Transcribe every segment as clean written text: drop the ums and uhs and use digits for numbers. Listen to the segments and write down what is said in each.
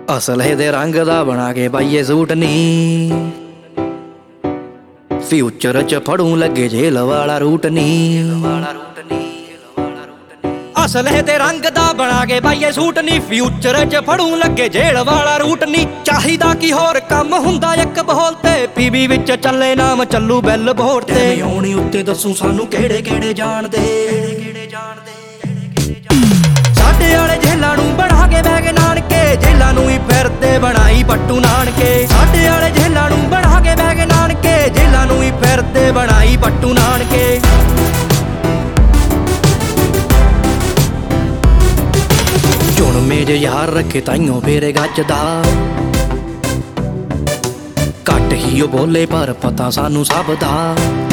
ਅਸਲੇ ਦੇ ਰੰਗ ਦਾ ਬਣਾ ਕੇ ਪਾਈਏ ਸੂਟ ਨੀ, ਫਿਊਚਰ ਚ ਫੜੂ ਲੱਗੇ ਜੇਲ੍ਹ ਵਾਲਾ ਰੂਟ ਨੀ। ਅਸਲੇ ਦੇ ਰੰਗ ਦਾ ਬਣਾ ਕੇ ਪਾਈਏ ਸੂਟ ਨੀ, ਫਿਊਚਰ ਚ ਫੜੂ ਲੱਗੇ ਜੇਲ੍ਹ ਵਾਲਾ ਰੂਟ ਨੀ। ਚਾਹੀਦਾ ਕੀ ਹੋਰ ਕੰਮ ਹੁੰਦਾ ਇੱਕ ਬੋਲ ਤੇ, ਪੀਬੀ ਵਿੱਚ ਚੱਲੇ ਨਾਮ ਚੱਲੂ ਬੈਲ ਬੋਰਡ ਤੇ। ਆਉਣੀ ਉੱਤੇ ਦੱਸੂ ਸਾਨੂੰ ਕਿਹੜੇ ਕਿਹੜੇ ਜਾਣਦੇ, ਸਾਡੇ ਵਾਲੇ ਜੇਲਾਂ ਨੂੰ ਬਣਾ ਕੇ ਬਹਿ ਗਏ ਨਾਨਕੇ, ਜੇਲਾਂ ਨੂੰ ਹੀ ਫਿਰਦੇ ਬਣਾਈ ਪੱਟੂ ਨਾਨਕੇ। ਸਾਡੇ ਵਾਲੇ ਜੇਲਾਂ ਨੂੰ ਬਣਾ ਕੇ ਬਹਿ ਗਏ ਨਾਨਕੇ, ਜੇਲਾਂ ਨੂੰ ਹੀ ਫਿਰਦੇ ਬਣਾਈ ਪੱਟੂ ਨਾਨਕੇ। ਚੁਣ ਮੇਜ ਯਾਰ ਰੱਖੇ ਤਾਈਓ ਫੇਰੇ ਗੱਜਦਾ, ਘੱਟ ਹੀ ਉਹ ਬੋਲੇ ਪਰ ਪਤਾ ਸਾਨੂੰ ਸਭ ਦਾ।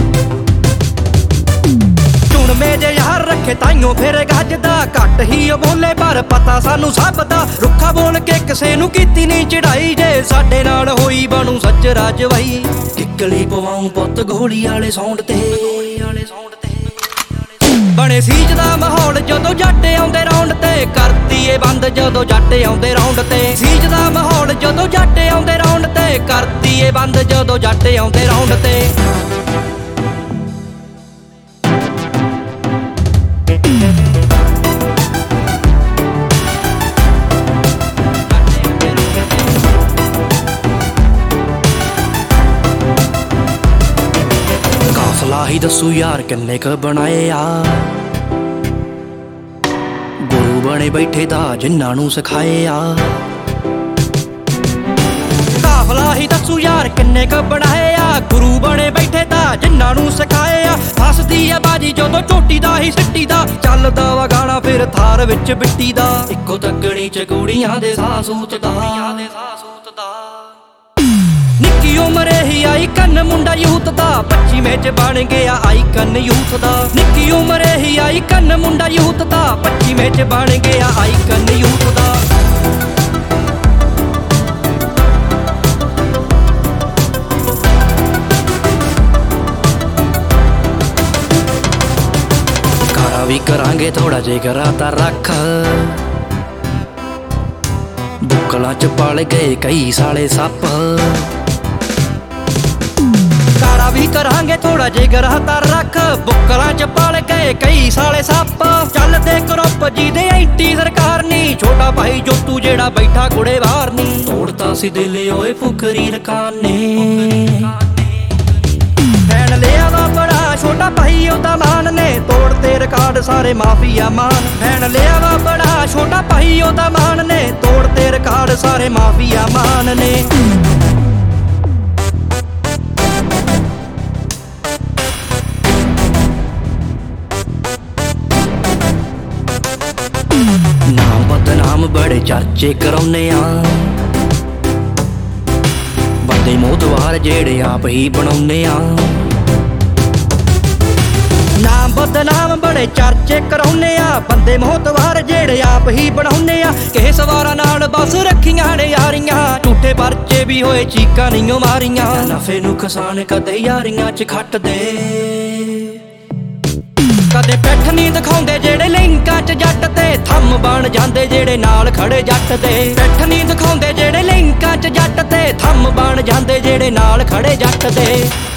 ਚੁਣ ਮੇਜ ਯਾਰ ਰੱਖੇ ਤਾਈਓ ਫੇਰੇ ਗੱਜਦਾ, ਘੱਟ ਹੀ ਉਹ ਬੋਲੇ ਪਰ ਪਤਾ ਸਾਨੂੰ ਸਭ ਦਾ। ਰੁੱਖਾ ਬੋਲ ਕੇ ਕਿਸੇ ਨੂੰ ਕੀਤੀ ਨਹੀਂ ਚੜਾਈ, ਜੇ ਸਾਡੇ ਨਾਲ ਹੋਈ ਬਣੂ ਸੱਚ ਰਾਜਵਾਈ। ਕਿੱਕਲੀ ਪਵਾਉਂ ਪੁੱਤ ਗੋਲੀ ਵਾਲੇ ਸੌਂਡ ਤੇ, ਬਣੇ ਸੀਜ ਦਾ ਮਾਹੌਲ ਜਦੋਂ ਜੱਟ ਆਉਂਦੇ ਰੌਂਡ ਤੇ, ਕਰਦੀ ਏ ਬੰਦ ਜਦੋਂ ਜੱਟ ਆਉਂਦੇ ਰੌਂਡ ਤੇ। ਸੀਜ ਦਾ ਮਾਹੌਲ ਜਦੋਂ ਜੱਟ ਆਉਂਦੇ ਰੌਂਡ ਤੇ, ਕਰਦੀ ਏ ਬੰਦ ਜਦੋਂ ਜੱਟ ਆਉਂਦੇ ਰੌਂਡ ਤੇ। ਕਾਫਲਾ ਹੀ ਦੱਸੂ ਯਾਰ ਕਿੰਨੇ ਕ ਬਣਾਏ ਆ, ਗੁਰੂ ਬਣੇ ਬੈਠੇ ਦਾ ਜਿਨ੍ਹਾਂ ਨੂੰ ਸਿਖਾਏ ਆ। ਕਾਫਲਾ ਹੀ ਦੱਸੂ ਯਾਰ ਕਿੰਨੇ ਕ ਬਣਾਏ ਆ, ਗੁਰੂ ਬਣੇ ਬੈਠੇ ਦਾ ਜਿਨ੍ਹਾਂ ਨੂੰ ਸਿਖਾਏ ਆ। ਫਸਦੀ ਆ ਬਾਜੀ ਜਦੋਂ ਝੋਟੀ ਦਾ ਹੀ ਸਿੱਟੀ ਦਾ, ਚੱਲਦਾ ਵਾ ਗਾਣਾ ਫਿਰ ਥਾਰ ਵਿੱਚ ਬਿੱਟੀ ਦਾ। ਇੱਕੋ ਤੱਕੜੀ ਚ ਕੁੜੀਆਂ ਦੇ ਸਾਹ ਸੂਤ ਦਾ, ਨਿੱਕੀ ਉਮਰੇ ਹੀ ਆਈਕਨ ਮੁੰਡਾ ਯੂਥ ਦਾ, 25ਵੇਂ ਚ ਬਣ ਗਿਆ ਆਈਕਨ ਯੂਥ ਦਾ। ਨਿੱਕੀ ਉਮਰੇ ਹੀ ਆਈਕਨ ਮੁੰਡਾ ਯੂਥ ਦਾ, 25ਵੇਂ ਚ ਬਣ ਗਿਆ ਆਈਕਨ ਯੂਥ ਦਾ। ਕਾਰਾ ਵੀ ਕਰਾਂਗੇ ਥੋੜਾ ਜਿਗਰਾ ਤਾਂ ਰੱਖ, ਬੁੱਕਲਾਂ ਚ ਪਲ ਗਏ ਕਈ ਸਾਲੇ ਸੱਪ। ਕਾਰਾ ਵੀ ਕਰਾਂਗੇ ਥੋੜਾ ਜਿਗਰਾ ਤਾਂ ਰੱਖ, ਬੁੱਕਲਾਂ ਚ ਪਲ ਗਏ ਕਈ ਸਾਲੇ ਸੱਪ। ਚੱਲਦੇ ਗਰੁੱਪ ਜਿਹਦੇ ਐਂਟੀ ਸਰਕਾਰ ਨੀ, ਛੋਟਾ ਭਾਈ ਜੋਤੂ ਜਿਹੜਾ ਬੈਠਾ ਕੁੜੇ ਬਾਹਰ ਨੀ। ਤੋੜਤਾ ਸੀ ਦਿਲ ਓਏ ਫੁਕਰੀ ਰਕਾਨ ਨੇ, ਫੈਨ ਲਿਆ ਵਾ ਬੜਾ ਛੋਟਾ ਭਾਈ ਉਹਦਾ ਮਾਨ ਨੇ। ਤੋੜਤੇ ਰਿਕਾਰਡ ਸਾਰੇ ਮਾਫੀਆ ਮਾਨ, ਫੈਨ ਲਿਆ ਵਾ ਬੜਾ ਛੋਟਾ ਭਾਈ ਉਹਦਾ ਮਾਨ ਨੇ। ਤੋੜਤੇ ਰਿਕਾਰਡ ਸਾਰੇ ਮਾਫੀਆ ਮਾਨ ਨੇ। ਨਾਮ ਬਦਨਾਮ ਬੜੇ ਚਰਚੇ ਕਰਾਉਨੇ ਆ, ਬੰਦੇ ਮੋਤਵਾਰ ਜਿਹੜੇ ਆਪ ਹੀ ਬਣਾਉਨੇ ਆ। ਨਾਮ ਬਦਨਾਮ ਬੜੇ ਚਰਚੇ ਕਰਾਉਨੇ ਆ, ਬੰਦੇ ਮੋਤਵਾਰ ਜਿਹੜੇ ਆਪ ਹੀ ਬਣਾਉਨੇ ਆ। ਕਿਸੇ ਸਵਾਰਾਂ ਨਾਲ ਬਸ ਰੱਖੀਆਂ ਨੇ ਯਾਰੀਆਂ, ਝੂਠੇ ਪਰਚੇ ਵੀ ਹੋਏ ਚੀਕਾਂ ਨਹੀਂ ਮਾਰੀਆਂ। ਨਫੇ ਨੁਕਸਾਨ ਕਦੇ ਯਾਰੀਆਂ ਚ ਖੱਟਦੇ, ਕਦੇ ਪਿੱਠ ਨਹੀਂ ਦਿਖਾਉਂਦੇ ਜਿਹੜੇ ਲਿੰਕਾਂ ਚ ਜੱਟ ਤੇ, ਥੰਮ ਬਣ ਜਾਂਦੇ ਜਿਹੜੇ ਨਾਲ ਖੜੇ ਜੱਟ ਦੇ। ਪਿੱਠ ਨਹੀਂ ਦਿਖਾਉਂਦੇ ਜਿਹੜੇ ਲਿੰਕਾਂ ਚ ਜੱਟ ਤੇ, ਥੰਮ ਬਣ ਜਾਂਦੇ ਜਿਹੜੇ ਨਾਲ ਖੜੇ ਜੱਟ ਦੇ।